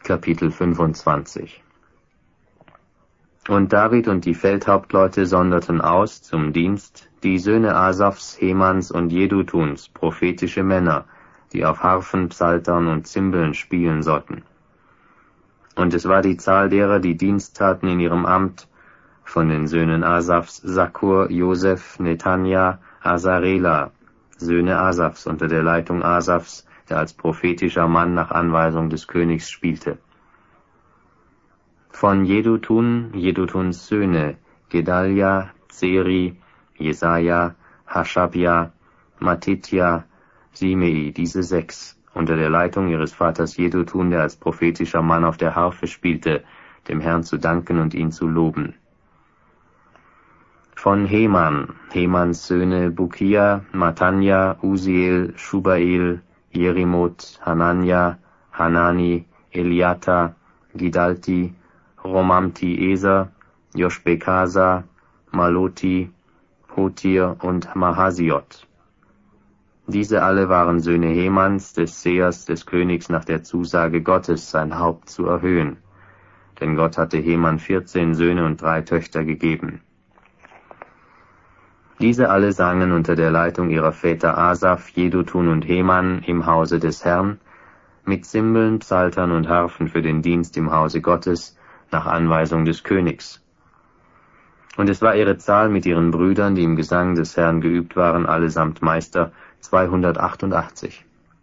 Kapitel 25. Und David und die Feldhauptleute sonderten aus zum Dienst die Söhne Asafs, Hemans und Jedutuns, prophetische Männer, die auf Harfen, Psaltern und Zimbeln spielen sollten. Und es war die Zahl derer, die Dienst taten in ihrem Amt, von den Söhnen Asafs, Sakur, Josef, Netanja, Asarela, Söhne Asafs unter der Leitung Asafs, der als prophetischer Mann nach Anweisung des Königs spielte. Von Jedutun, Jedutuns Söhne, Gedalja, Zeri, Jesaja, Haschabja, Matitja, Simei, diese 6, unter der Leitung ihres Vaters Jedutun, der als prophetischer Mann auf der Harfe spielte, dem Herrn zu danken und ihn zu loben. Von Heman, Hemans Söhne Bukia, Matanja, Uziel, Schubael, Jerimoth, Hananja, Hanani, Eliata, Gidalti, Romamti Eser, Joshbekasa, Maloti, Hotir und Mahasiot. Diese alle waren Söhne Hemans, des Sehers des Königs nach der Zusage Gottes, sein Haupt zu erhöhen. Denn Gott hatte Heman 14 Söhne und 3 Töchter gegeben. Diese alle sangen unter der Leitung ihrer Väter Asaf, Jedutun und Heman im Hause des Herrn, mit Zimbeln, Psaltern und Harfen für den Dienst im Hause Gottes, nach Anweisung des Königs. Und es war ihre Zahl mit ihren Brüdern, die im Gesang des Herrn geübt waren, allesamt Meister, 288.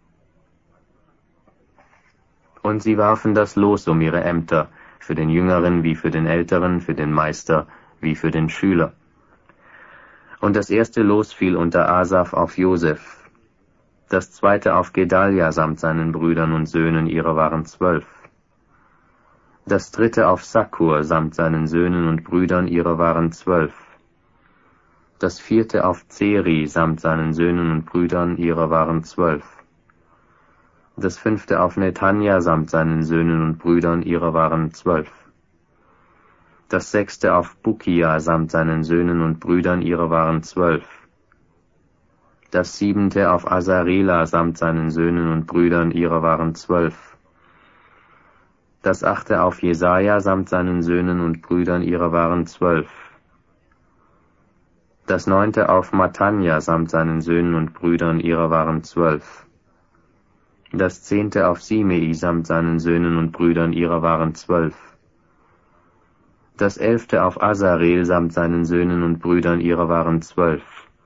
Und sie warfen das Los um ihre Ämter, für den Jüngeren wie für den Älteren, für den Meister wie für den Schüler. Und das erste Los fiel unter Asaf auf Josef, das zweite auf Gedalja samt seinen Brüdern und Söhnen, ihrer waren 12. Das dritte auf Sakur samt seinen Söhnen und Brüdern, ihrer waren 12. Das vierte auf Zeri samt seinen Söhnen und Brüdern, ihrer waren 12. Das fünfte auf Netanja samt seinen Söhnen und Brüdern, ihrer waren 12. Das sechste auf Bukia samt seinen Söhnen und Brüdern, ihrer waren 12. Das siebente auf Asarela samt seinen Söhnen und Brüdern, ihrer waren 12. Das achte auf Jesaja samt seinen Söhnen und Brüdern, ihrer waren 12. Das neunte auf Matanja samt seinen Söhnen und Brüdern, ihrer waren 12. Das 10. auf Simei samt seinen Söhnen und Brüdern, ihrer waren 12. Das 11. auf Asarel samt seinen Söhnen und Brüdern, ihrer waren 12.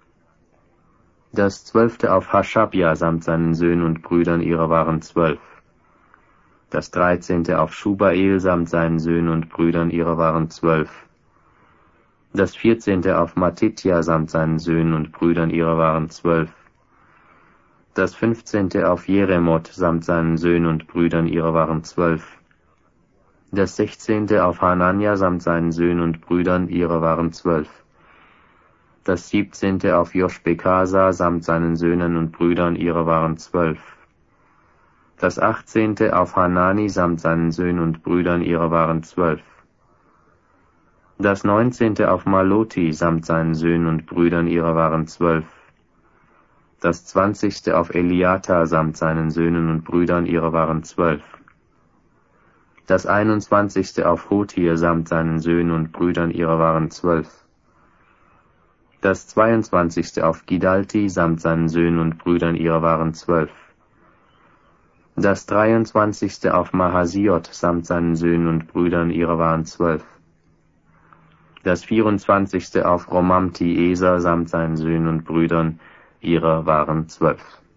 Das 12. auf Haschabja samt seinen Söhnen und Brüdern, ihrer waren 12. Das 13. auf Schubael samt seinen Söhnen und Brüdern, ihrer waren 12. Das 14. auf Matitja samt seinen Söhnen und Brüdern, ihrer waren 12. Das 15. auf Jeremoth samt seinen Söhnen und Brüdern, ihrer waren 12. Das 16. auf Hananja samt seinen Söhnen und Brüdern, ihrer waren 12. Das 17. auf Joshbekasa samt seinen Söhnen und Brüdern, ihrer waren 12. Das 18. auf Hanani samt seinen Söhnen und Brüdern, ihrer waren 12. Das 19. auf Maloti samt seinen Söhnen und Brüdern, ihrer waren 12. Das 20. auf Eliata samt seinen Söhnen und Brüdern, ihrer waren 12. Das 21. auf Hotir samt seinen Söhnen und Brüdern, ihrer waren 12. Das 22. auf Gidalti samt seinen Söhnen und Brüdern, ihrer waren 12. Das 23. auf Mahasiot samt seinen Söhnen und Brüdern, ihrer waren 12. Das 24. auf Romamti Eser samt seinen Söhnen und Brüdern, ihrer waren 12.